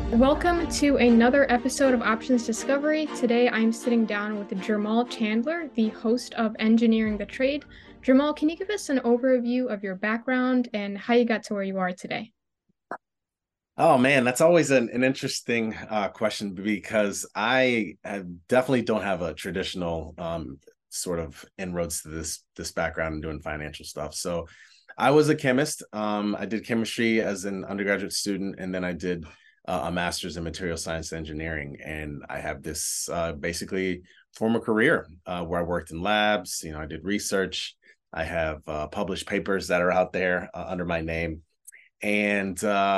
Welcome to another episode of Options Discovery. Today I'm sitting down with Jermal Chandler, the host of Engineering the Trade. Jermal, can you give us an overview of your background and how you got to where you are today? Oh man, that's always an interesting question because definitely don't have a traditional sort of inroads to this background in doing financial stuff. So I was a chemist. I did chemistry as an undergraduate student, and then I did a master's in material science engineering. And I have this basically former career where I worked in labs. I did research. I have published papers that are out there under my name, and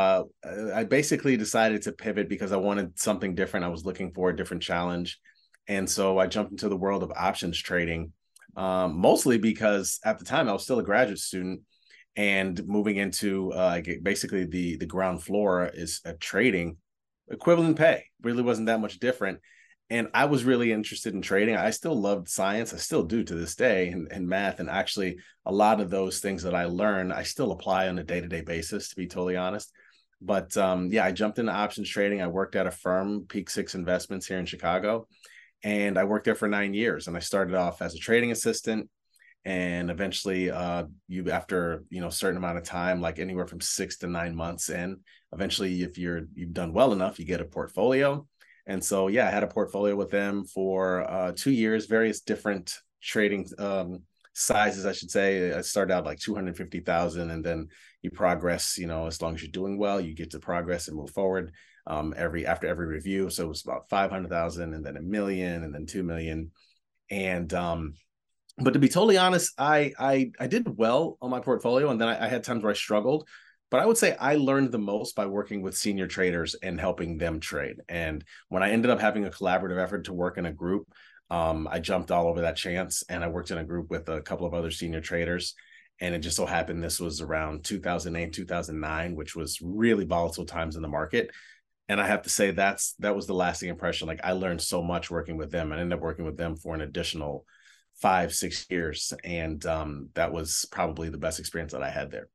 I basically decided to pivot because I wanted something different. I was looking for a different challenge, and so I jumped into the world of options trading, mostly because at the time I was still a graduate student, and moving into basically the ground floor is trading. Equivalent pay really wasn't that much different, and I was really interested in trading. I still loved science. I still do to this day, and math. And actually, a lot of those things that I learn, I still apply on a day-to-day basis, to be totally honest. But yeah, I jumped into options trading. I worked at a firm, Peak Six Investments here in Chicago, and I worked there for 9 years. And I started off as a trading assistant, and eventually you after a certain amount of time, like anywhere from 6 to 9 months in, eventually if you've done well enough, you get a portfolio. And so yeah, I had a portfolio with them for 2 years, various different trading sizes, I should say. I started out like 250,000, and then you progress, as long as you're doing well, you get to progress and move forward after every review. So it was about 500,000, and then 1 million, and then 2 million. And but to be totally honest, I did well on my portfolio, and then I had times where I struggled. But I would say I learned the most by working with senior traders and helping them trade. And when I ended up having a collaborative effort to work in a group, I jumped all over that chance, and I worked in a group with a couple of other senior traders. And it just so happened this was around 2008, 2009, which was really volatile times in the market. And I have to say that was the lasting impression. Like, I learned so much working with them. I ended up working with them for an additional 5, 6 years, and that was probably the best experience that I had there.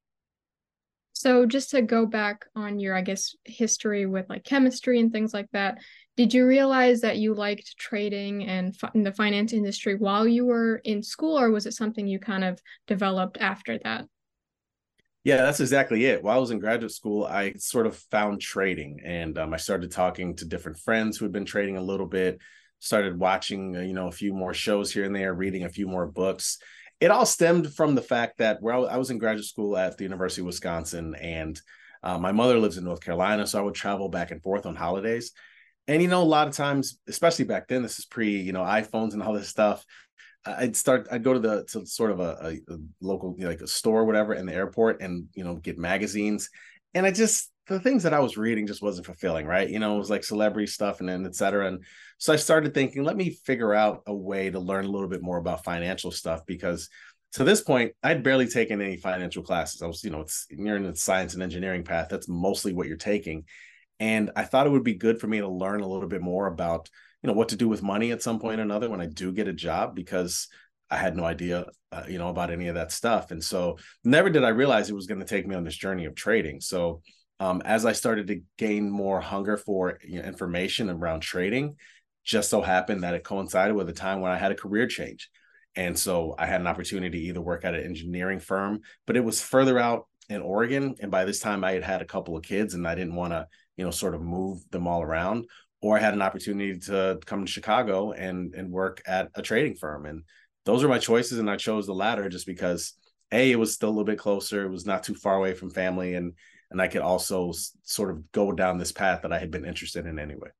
So just to go back on your, I guess, history with like chemistry and things like that, did you realize that you liked trading and in the finance industry while you were in school, or was it something you kind of developed after that? Yeah, that's exactly it. While I was in graduate school, I sort of found trading, and I started talking to different friends who had been trading a little bit. Started watching, a few more shows here and there, reading a few more books. It all stemmed from the fact that I was in graduate school at the University of Wisconsin, and my mother lives in North Carolina, so I would travel back and forth on holidays. And a lot of times, especially back then, this is pre, iPhones and all this stuff. I'd go to sort of a local, like a store or whatever in the airport, and get magazines. And the things that I was reading just wasn't fulfilling, right? It was like celebrity stuff, and then et cetera. And so I started thinking, let me figure out a way to learn a little bit more about financial stuff, because to this point I'd barely taken any financial classes. I was, you're in the science and engineering path, that's mostly what you're taking. And I thought it would be good for me to learn a little bit more about, what to do with money at some point or another when I do get a job, because I had no idea, about any of that stuff. And so never did I realize it was going to take me on this journey of trading. So as I started to gain more hunger for information around trading, just so happened that it coincided with a time when I had a career change. And so I had an opportunity to either work at an engineering firm, but it was further out in Oregon. And by this time I had had a couple of kids, and I didn't want to, sort of move them all around. Or I had an opportunity to come to Chicago and work at a trading firm. And those are my choices. And I chose the latter just because it was still a little bit closer. It was not too far away from family. And I could also sort of go down this path that I had been interested in anyway.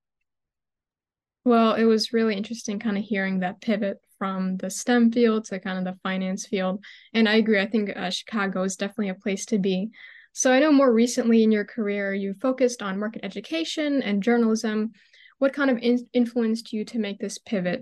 Well, it was really interesting kind of hearing that pivot from the STEM field to kind of the finance field. And I agree. I think Chicago is definitely a place to be. So I know more recently in your career, you focused on market education and journalism. What kind of influenced you to make this pivot?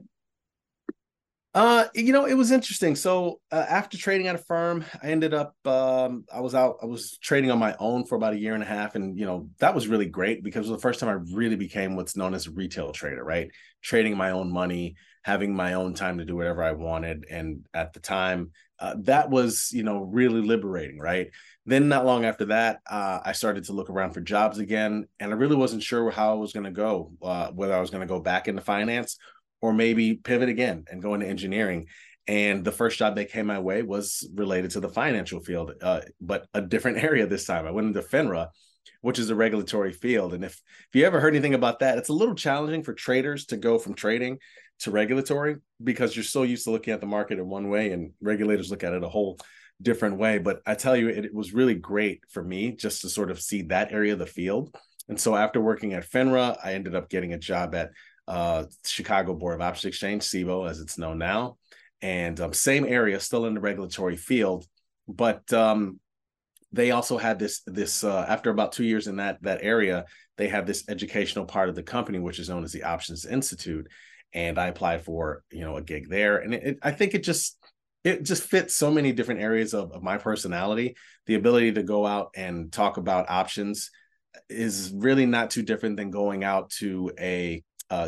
It was interesting. So after trading at a firm, I ended up I was trading on my own for about a year and a half. And that was really great because it was the first time I really became what's known as a retail trader, right? Trading my own money, having my own time to do whatever I wanted. And at the time, that was, really liberating, right? Then not long after that, I started to look around for jobs again, and I really wasn't sure how I was going to go, whether I was going to go back into finance or maybe pivot again and go into engineering. And the first job that came my way was related to the financial field, but a different area this time. I went into FINRA, which is a regulatory field. And if you ever heard anything about that, it's a little challenging for traders to go from trading to regulatory because you're so used to looking at the market in one way and regulators look at it a whole different way. But I tell you, it was really great for me just to sort of see that area of the field. And so after working at FINRA, I ended up getting a job at Chicago Board of Options Exchange, CBOE, as it's known now. And same area, still in the regulatory field. But they also had this after about 2 years in that area, they have this educational part of the company, which is known as the Options Institute. And I applied for, a gig there. And I think it just fits so many different areas of my personality. The ability to go out and talk about options is really not too different than going out to a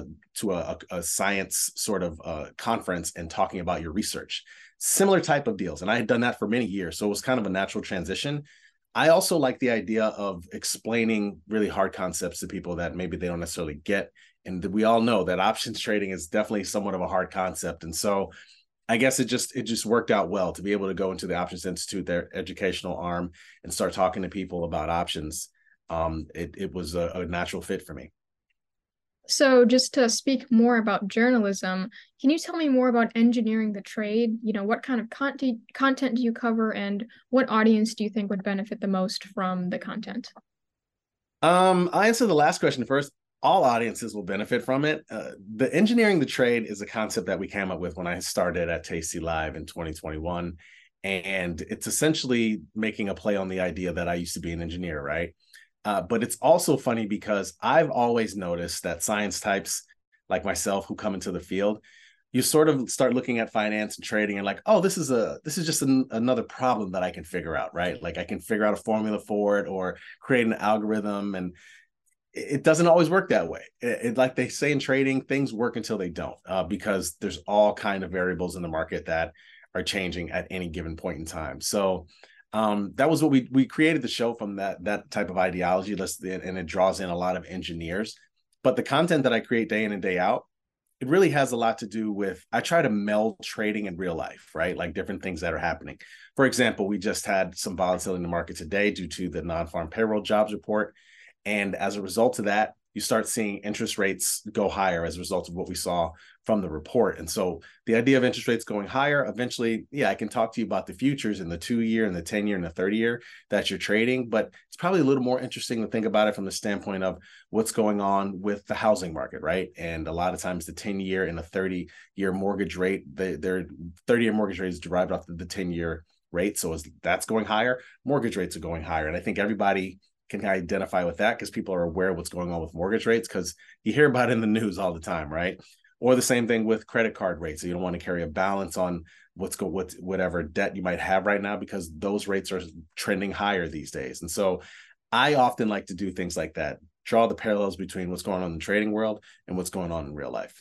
science sort of conference and talking about your research. Similar type of deals. And I had done that for many years. So it was kind of a natural transition. I also like the idea of explaining really hard concepts to people that maybe they don't necessarily get. And we all know that options trading is definitely somewhat of a hard concept. And so I guess it just worked out well to be able to go into the Options Institute, their educational arm, and start talking to people about options. It was a natural fit for me. So just to speak more about journalism, can you tell me more about engineering the trade? What kind of content do you cover, and what audience do you think would benefit the most from the content? I'll answer the last question first. All audiences will benefit from it. The engineering the trade is a concept that we came up with when I started at Tasty Live in 2021. And it's essentially making a play on the idea that I used to be an engineer, right? But it's also funny because I've always noticed that science types like myself who come into the field, you sort of start looking at finance and trading and like, oh, this is just another problem that I can figure out, right? Like I can figure out a formula for it or create an algorithm, and it doesn't always work that way. Like they say in trading, things work until they don't, because there's all kind of variables in the market that are changing at any given point in time. So that was what we created the show from that type of ideology, and it draws in a lot of engineers. But the content that I create day in and day out, it really has a lot to do with, I try to meld trading and real life, right? Like different things that are happening. For example, we just had some volatility in the market today due to the non-farm payroll jobs report. And as a result of that, you start seeing interest rates go higher as a result of what we saw from the report. And so the idea of interest rates going higher, eventually, yeah, I can talk to you about the futures in the 2-year and the 10-year and the 30-year that you're trading, but it's probably a little more interesting to think about it from the standpoint of what's going on with the housing market, right? And a lot of times the 10-year and the 30-year mortgage rate, their 30-year mortgage rate is derived off of the 10-year rate. So as that's going higher, mortgage rates are going higher. And I think everybody can identify with that because people are aware of what's going on with mortgage rates because you hear about it in the news all the time, right? Or the same thing with credit card rates. So you don't want to carry a balance on whatever debt you might have right now because those rates are trending higher these days. And so I often like to do things like that, draw the parallels between what's going on in the trading world and what's going on in real life.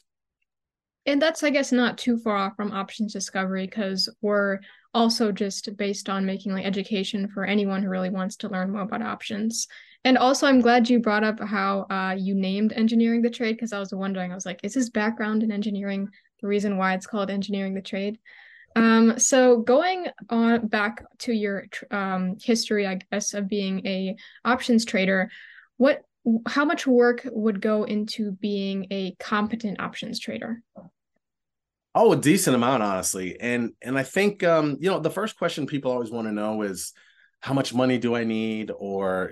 And that's, I guess, not too far off from options discovery because we're also just based on making like education for anyone who really wants to learn more about options. And also, I'm glad you brought up how you named engineering the trade because I was wondering, I was like, is his background in engineering the reason why it's called engineering the trade? So going on back to your history, I guess, of being a options trader, how much work would go into being a competent options trader? Oh, a decent amount, honestly. And I think the first question people always want to know is how much money do I need, or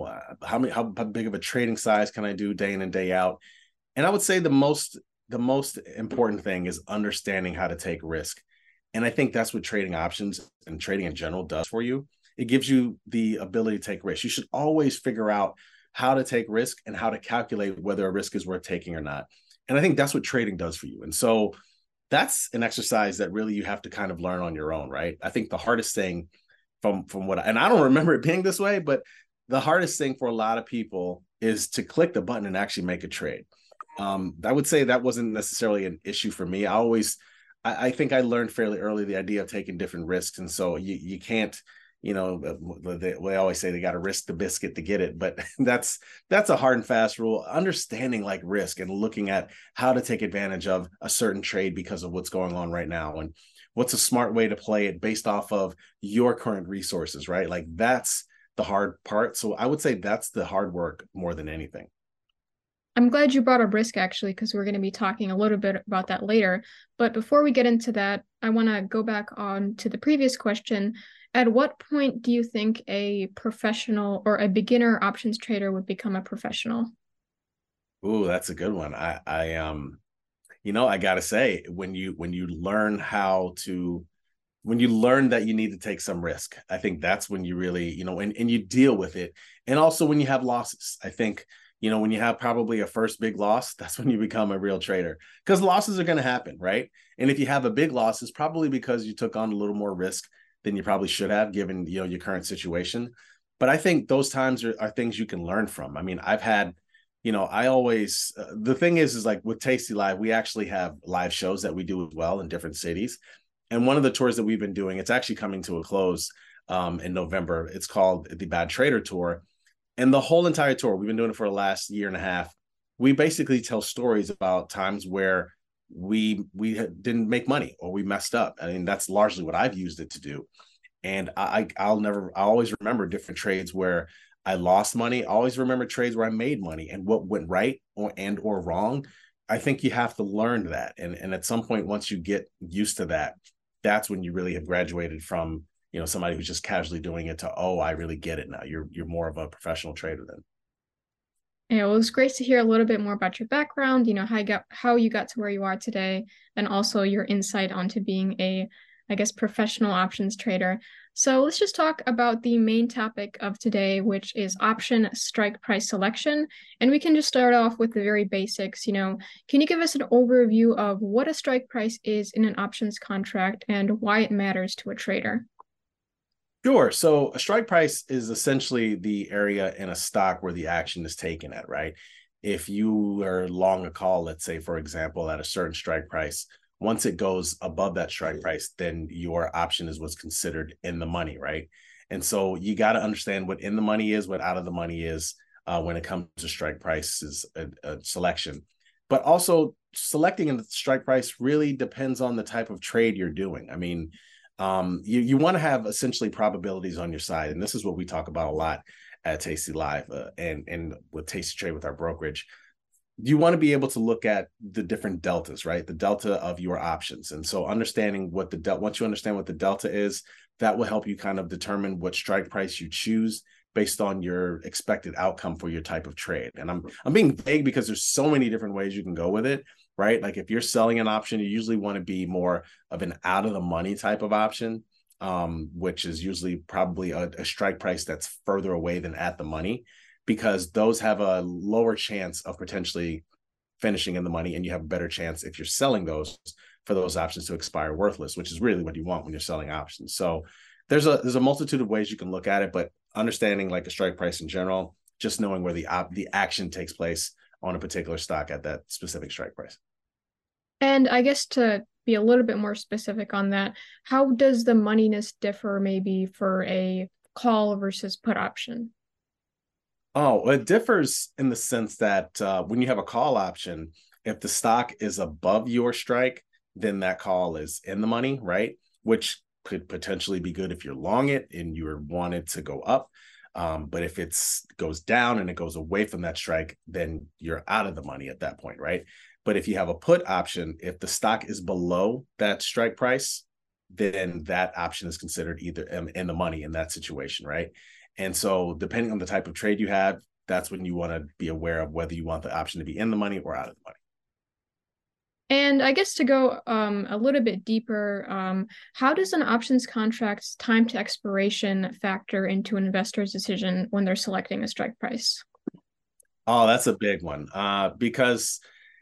how big of a trading size can I do day in and day out? And I would say the most important thing is understanding how to take risk. And I think that's what trading options and trading in general does for you. It gives you the ability to take risks. You should always figure out how to take risk and how to calculate whether a risk is worth taking or not. And I think that's what trading does for you. And so that's an exercise that really you have to kind of learn on your own, right? I think the hardest thing from and I don't remember it being this way, but the hardest thing for a lot of people is to click the button and actually make a trade. I would say that wasn't necessarily an issue for me. I think I learned fairly early the idea of taking different risks. And so you can't, they always say they got to risk the biscuit to get it, but that's a hard and fast rule. Understanding like risk and looking at how to take advantage of a certain trade because of what's going on right now, and what's a smart way to play it based off of your current resources, right? Like that's the hard part. So I would say that's the hard work more than anything. I'm glad you brought up risk actually, because we're going to be talking a little bit about that later. But before we get into that, I want to go back on to the previous question. At what point do you think a professional or a beginner options trader would become a professional? Ooh, that's a good one. I gotta say, when you learn how to when you learn that you need to take some risk, I think that's when you really, and you deal with it. And also when you have losses, I think, when you have probably a first big loss, that's when you become a real trader, because losses are going to happen, right? And if you have a big loss, it's probably because you took on a little more risk than you probably should have given, your current situation. But I think those times are things you can learn from. I mean, I've had, I always, the thing is like with Tasty Live, we actually have live shows that we do as well in different cities. And one of the tours that we've been doing, it's actually coming to a close in November. It's called the Bad Trader Tour. And the whole entire tour, we've been doing it for the last year and a half. We basically tell stories about times where we didn't make money or we messed up. I mean, that's largely what I've used it to do. And I always remember different trades where I lost money. I always remember trades where I made money and what went right or wrong. I think you have to learn that. And at some point, once you get used to that, that's when you really have graduated from, somebody who's just casually doing it to, oh, I really get it now. You're more of a professional trader then. Yeah, well, it was great to hear a little bit more about your background, how you got to where you are today, and also your insight onto being a, I guess, professional options trader. So let's just talk about the main topic of today, which is option strike price selection. And we can just start off with the very basics. Can you give us an overview of what a strike price is in an options contract and why it matters to a trader? Sure. So a strike price is essentially the area in a stock where the action is taken at, right? If you are long a call, let's say, for example, at a certain strike price, once it goes above that strike price, then your option is what's considered in the money, right? And so you got to understand what in the money is, what out of the money is when it comes to strike prices selection. But also selecting a strike price really depends on the type of trade you're doing. I mean, you want to have essentially probabilities on your side, and this is what we talk about a lot at Tasty Live and with Tasty Trade with our brokerage. You want to be able to look at the different deltas, right? The delta of your options, and so understanding what once you understand what the delta is, that will help you kind of determine what strike price you choose based on your expected outcome for your type of trade. And I'm being vague because there's so many different ways you can go with it, right? Like if you're selling an option, you usually want to be more of an out of the money type of option, which is usually probably a strike price that's further away than at the money, because those have a lower chance of potentially finishing in the money, and you have a better chance if you're selling those for those options to expire worthless, which is really what you want when you're selling options. So there's a multitude of ways you can look at it, but understanding like a strike price in general, just knowing where the action takes place on a particular stock at that specific strike price. And I guess to be a little bit more specific on that, how does the moneyness differ maybe for a call versus put option? Oh, it differs in the sense that when you have a call option, if the stock is above your strike, then that call is in the money, right? Which could potentially be good if you're long it and you want it to go up. But if it goes down and it goes away from that strike, then you're out of the money at that point, right? But if you have a put option, if the stock is below that strike price, then that option is considered either in the money in that situation, right? And so depending on the type of trade you have, that's when you want to be aware of whether you want the option to be in the money or out of the money. And I guess to go a little bit deeper, how does an options contract's time to expiration factor into an investor's decision when they're selecting a strike price? Oh, that's a big one because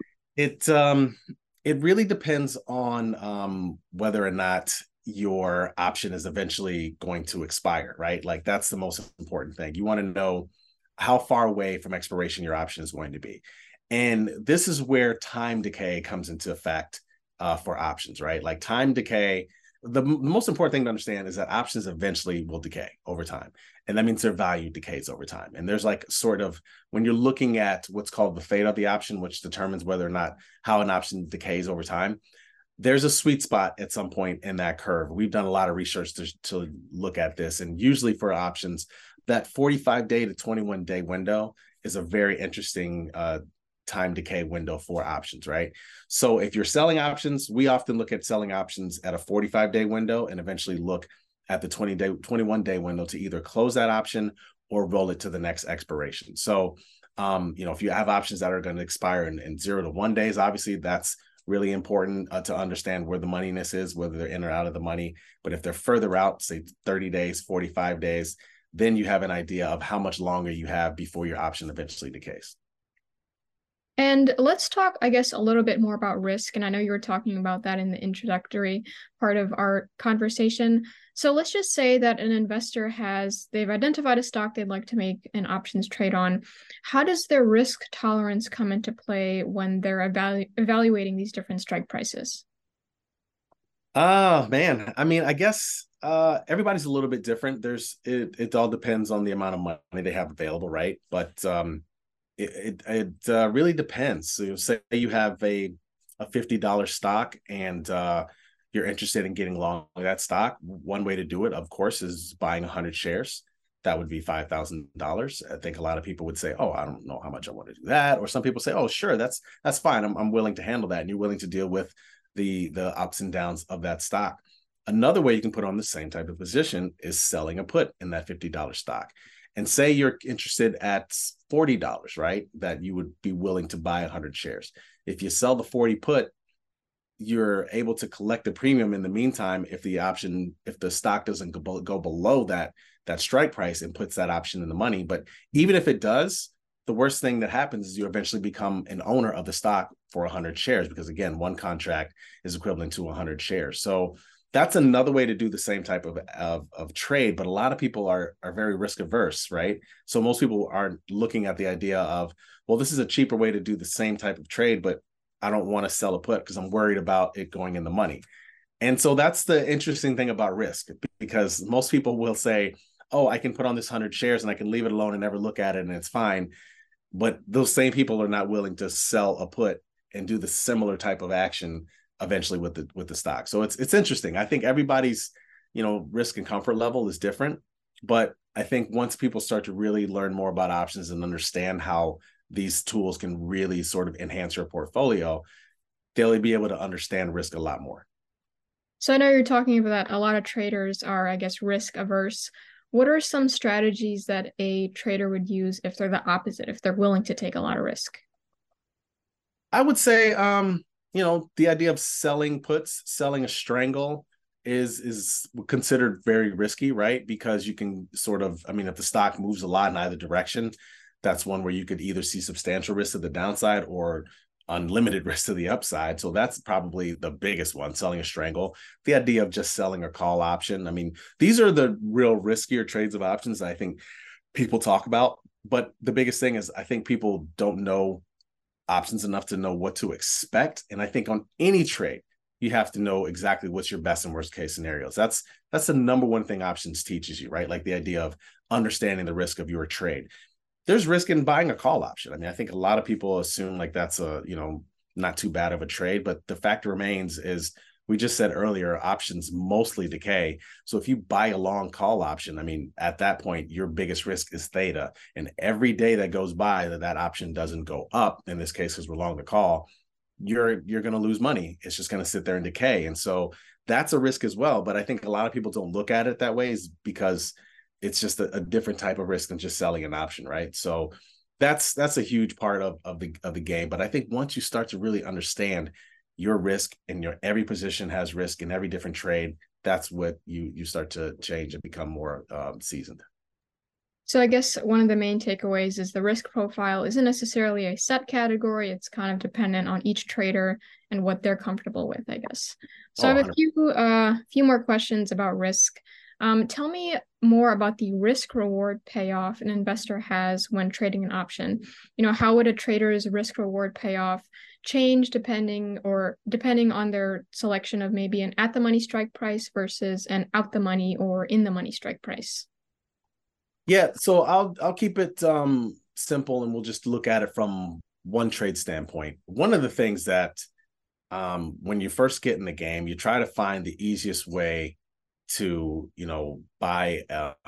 it really depends on whether or not your option is eventually going to expire, right? Like that's the most important thing. You want to know how far away from expiration your option is going to be. And this is where time decay comes into effect for options, right? Like time decay the most important thing to understand is that options eventually will decay over time. And that means their value decays over time. And there's like sort of, when you're looking at what's called the fate of the option, which determines whether or not how an option decays over time, there's a sweet spot at some point in that curve. We've done a lot of research to look at this. And usually for options, that 45-day to 21-day window is a very interesting time decay window for options, right? So if you're selling options, we often look at selling options at a 45-day window and eventually look at the 21-day window to either close that option or roll it to the next expiration. So, if you have options that are going to expire in 0 to 1 days, obviously that's really important to understand where the moneyness is, whether they're in or out of the money. But if they're further out, say 30 days, 45 days, then you have an idea of how much longer you have before your option eventually decays. And let's talk, I guess, a little bit more about risk. And I know you were talking about that in the introductory part of our conversation. So let's just say that an investor they've identified a stock they'd like to make an options trade on. How does their risk tolerance come into play when they're evaluating these different strike prices? Oh man, I mean, I guess everybody's a little bit different. It all depends on the amount of money they have available, right? But it really depends. So say you have a $50 stock and you're interested in getting long that stock. One way to do it, of course, is buying 100 shares. That would be $5,000. I think a lot of people would say, "Oh, I don't know how much I want to do that," or some people say, "Oh, sure, that's fine. I'm willing to handle that," and you're willing to deal with the ups and downs of that stock. Another way you can put on the same type of position is selling a put in that $50 stock. And say you're interested at $40, right? That you would be willing to buy 100 shares. If you sell the 40 put, you're able to collect the premium in the meantime if the stock doesn't go below that strike price and puts that option in the money. But even if it does, the worst thing that happens is you eventually become an owner of the stock for 100 shares, because again, one contract is equivalent to 100 shares. So that's another way to do the same type of trade. But a lot of people are very risk averse, right? So most people are looking at the idea of, well, this is a cheaper way to do the same type of trade, but I don't want to sell a put because I'm worried about it going in the money. And so that's the interesting thing about risk, because most people will say, oh, I can put on this 100 shares and I can leave it alone and never look at it and it's fine. But those same people are not willing to sell a put and do the similar type of action eventually with the stock. So it's interesting. I think everybody's, risk and comfort level is different, but I think once people start to really learn more about options and understand how these tools can really sort of enhance your portfolio, they'll be able to understand risk a lot more. So I know you're talking about that a lot of traders are, I guess, risk averse. What are some strategies that a trader would use if they're the opposite, if they're willing to take a lot of risk? I would say, the idea of selling puts, selling a strangle is considered very risky, right? Because you can sort of, if the stock moves a lot in either direction, that's one where you could either see substantial risk to the downside or unlimited risk to the upside. So that's probably the biggest one, selling a strangle. The idea of just selling a call option. These are the real riskier trades of options that I think people talk about. But the biggest thing is I think people don't know options enough to know what to expect. And I think on any trade, you have to know exactly what's your best and worst case scenarios. That's the number one thing options teaches you, right? Like the idea of understanding the risk of your trade. There's risk in buying a call option. I think a lot of people assume like that's not too bad of a trade, but the fact remains is, we just said earlier, options mostly decay. So if you buy a long call option, at that point, your biggest risk is theta. And every day that goes by that option doesn't go up, in this case, because we're long the call, you're going to lose money. It's just going to sit there and decay. And so that's a risk as well. But I think a lot of people don't look at it that way, is because it's just a different type of risk than just selling an option, right? So that's a huge part of the game. But I think once you start to really understand your risk, and every position has risk in every different trade, that's what you start to change and become more seasoned. So I guess one of the main takeaways is the risk profile isn't necessarily a set category. It's kind of dependent on each trader and what they're comfortable with, I guess. So I have a few more questions about risk. Tell me more about the risk reward payoff an investor has when trading an option. How would a trader's risk reward payoff change depending on their selection of maybe an at the money strike price versus an out the money or in the money strike price? Yeah, so I'll keep it simple, and we'll just look at it from one trade standpoint. One of the things that when you first get in the game, you try to find the easiest way to, buy,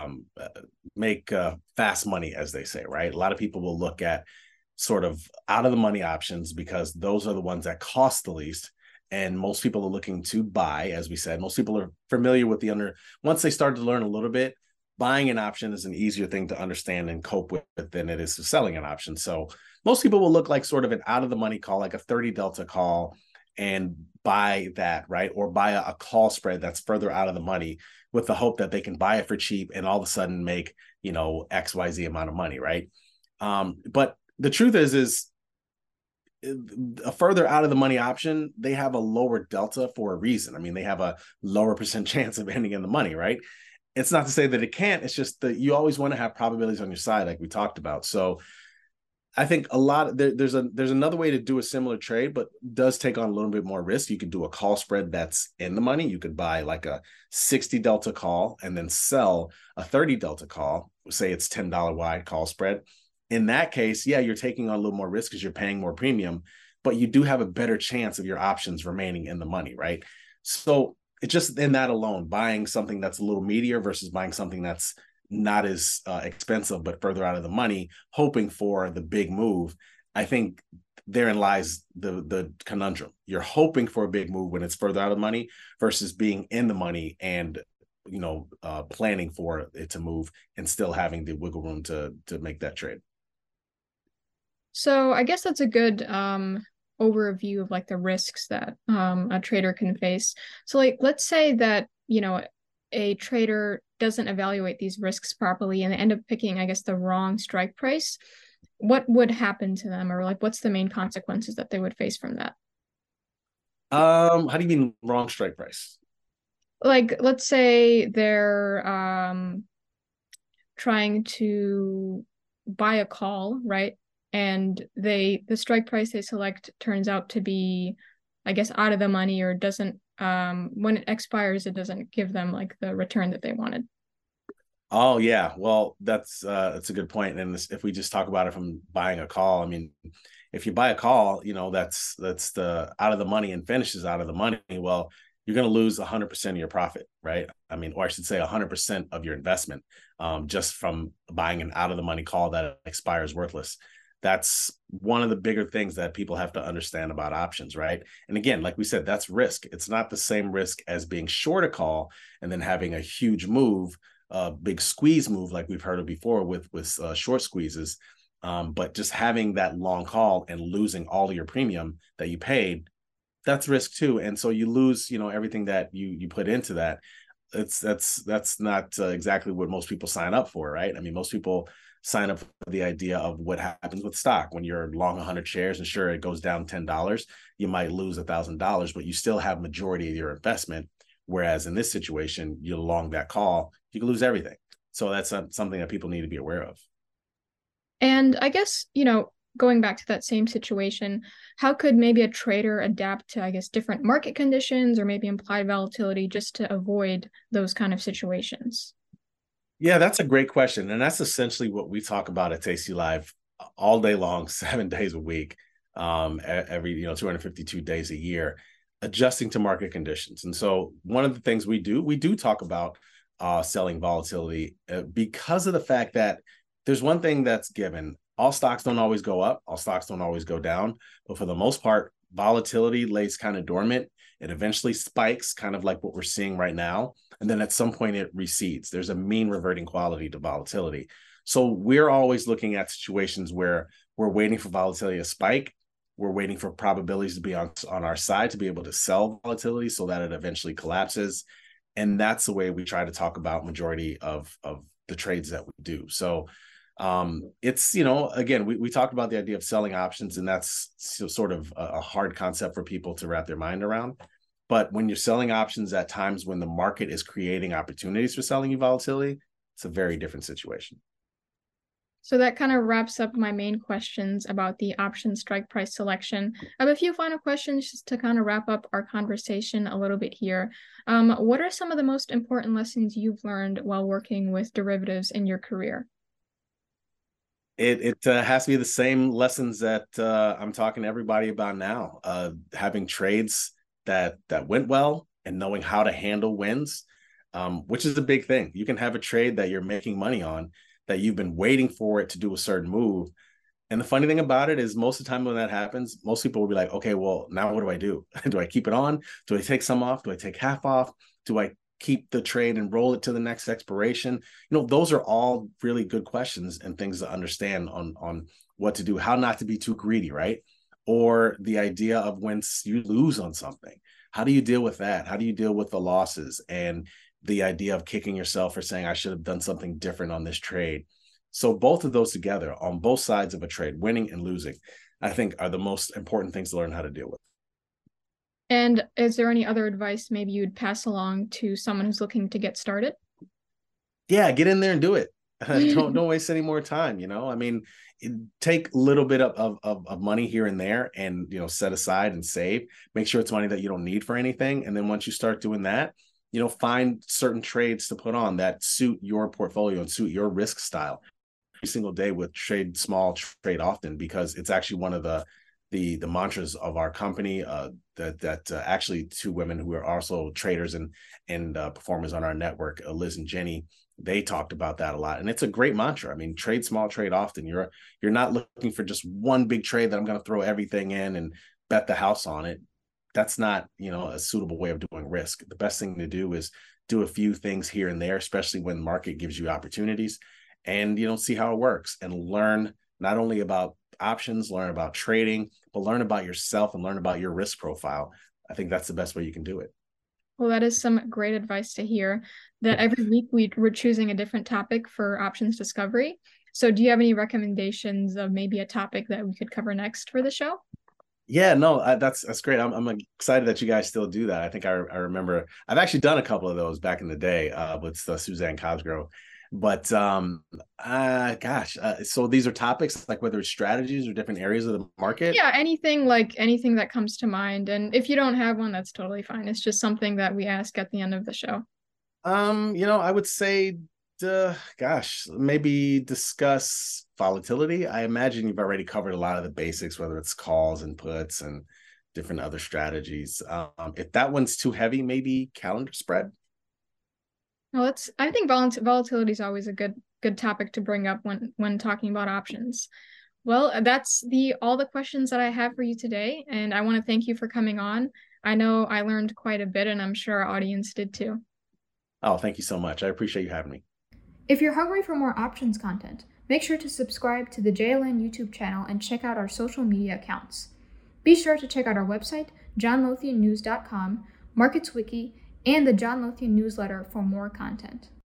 make fast money, as they say, right? A lot of people will look at sort of out of the money options because those are the ones that cost the least. And most people are looking to buy, as we said. Most people are familiar with once they start to learn a little bit, buying an option is an easier thing to understand and cope with than it is selling an option. So most people will look like sort of an out of the money call, like a 30 delta call, and buy that, right? Or buy a call spread that's further out of the money with the hope that they can buy it for cheap and all of a sudden make, XYZ amount of money, right? But the truth is a further out of the money option, they have a lower delta for a reason. I mean, they have a lower percent chance of ending in the money, right? It's not to say that it can't. It's just that you always want to have probabilities on your side, like we talked about. So I think there's another way to do a similar trade, but does take on a little bit more risk. You could do a call spread that's in the money. You could buy like a 60 delta call and then sell a 30 delta call. Say it's $10 wide call spread. In that case, yeah, you're taking on a little more risk because you're paying more premium, but you do have a better chance of your options remaining in the money, right? So it's just in that alone, buying something that's a little meatier versus buying something that's not as expensive but further out of the money, hoping for the big move. I think therein lies the conundrum. You're hoping for a big move when it's further out of the money versus being in the money and planning for it to move and still having the wiggle room to make that trade. So I guess that's a good overview of like the risks that a trader can face. So like let's say that, a trader doesn't evaluate these risks properly and they end up picking, I guess, the wrong strike price. What would happen to them, or like what's the main consequences that they would face from that? How do you mean wrong strike price? Like let's say they're trying to buy a call, right? And the strike price they select turns out to be, I guess, out of the money, or doesn't when it expires, it doesn't give them like the return that they wanted. Oh yeah, well that's a good point. And if we just talk about it from buying a call, I mean, if you buy a call, that's the out of the money and finishes out of the money. Well, you're going to lose 100% of your profit, right? I mean, or I should say 100% of your investment, just from buying an out of the money call that expires worthless. That's one of the bigger things that people have to understand about options, right? And again, like we said, that's risk. It's not the same risk as being short a call and then having a huge move, a big squeeze move like we've heard of before with short squeezes. But just having that long call and losing all of your premium that you paid, that's risk too. And so you lose, everything that you put into that. That's not exactly what most people sign up for, right? I mean, most people sign up for the idea of what happens with stock when you're long 100 shares, and sure, it goes down $10, you might lose $1,000, but you still have majority of your investment. Whereas in this situation, you long that call, you can lose everything. So that's something that people need to be aware of. And I guess, going back to that same situation, how could maybe a trader adapt to, I guess, different market conditions or maybe implied volatility just to avoid those kind of situations? Yeah, that's a great question. And that's essentially what we talk about at Tasty Live all day long, 7 days a week, every, 252 days a year, adjusting to market conditions. And so one of the things we do talk about selling volatility because of the fact that there's one thing that's given. All stocks don't always go up. All stocks don't always go down. But for the most part, volatility lays kind of dormant. It eventually spikes, kind of like what we're seeing right now. And then at some point it recedes. There's a mean reverting quality to volatility. So we're always looking at situations where we're waiting for volatility to spike. We're waiting for probabilities to be on our side to be able to sell volatility so that it eventually collapses. And that's the way we try to talk about majority of the trades that we do. So it's, again, we talked about the idea of selling options, and that's sort of a hard concept for people to wrap their mind around. But when you're selling options at times when the market is creating opportunities for selling you volatility, it's a very different situation. So that kind of wraps up my main questions about the option strike price selection. I have a few final questions just to kind of wrap up our conversation a little bit here. What are some of the most important lessons you've learned while working with derivatives in your career? It has to be the same lessons that I'm talking to everybody about now. Having trades that went well and knowing how to handle wins, which is a big thing. You can have a trade that you're making money on that you've been waiting for it to do a certain move. And the funny thing about it is most of the time when that happens, most people will be like, okay, well, now what do I do? Do I keep it on? Do I take some off? Do I take half off? Do I keep the trade and roll it to the next expiration? Those are all really good questions and things to understand on what to do, how not to be too greedy, right? Or the idea of when you lose on something, how do you deal with that? How do you deal with the losses and the idea of kicking yourself for saying I should have done something different on this trade? So both of those together on both sides of a trade, winning and losing, I think are the most important things to learn how to deal with. And is there any other advice maybe you'd pass along to someone who's looking to get started? Yeah, get in there and do it. Don't waste any more time. I mean, take a little bit of money here and there and set aside and save. Make sure it's money that you don't need for anything. And then once you start doing that, find certain trades to put on that suit your portfolio and suit your risk style. Every single day with trade small, trade often, because it's actually one of the mantras of our company. That actually two women who are also traders and performers on our network, Liz and Jenny, they talked about that a lot, and it's a great mantra. I mean, trade small, trade often. You're not looking for just one big trade that I'm going to throw everything in and bet the house on it. That's not a suitable way of doing risk. The best thing to do is do a few things here and there, especially when the market gives you opportunities, and see how it works and learn not only about options, learn about trading, but learn about yourself and learn about your risk profile. I think that's the best way you can do it. Well, that is some great advice to hear, that every week we're choosing a different topic for options discovery. So do you have any recommendations of maybe a topic that we could cover next for the show? Yeah, no, that's great. I'm excited that you guys still do that. I think I remember I've actually done a couple of those back in the day with Suzanne Cosgrove. But gosh, so these are topics like whether it's strategies or different areas of the market. Yeah, anything that comes to mind. And if you don't have one, that's totally fine. It's just something that we ask at the end of the show. I would say, gosh, maybe discuss volatility. I imagine you've already covered a lot of the basics, whether it's calls and puts and different other strategies. If that one's too heavy, maybe calendar spread. Well, I think volatility is always a good topic to bring up when talking about options. Well, that's all the questions that I have for you today, and I want to thank you for coming on. I know I learned quite a bit, and I'm sure our audience did too. Oh, thank you so much. I appreciate you having me. If you're hungry for more options content, make sure to subscribe to the JLN YouTube channel and check out our social media accounts. Be sure to check out our website, johnlothiannews.com, Markets Wiki, and the John Lothian newsletter for more content.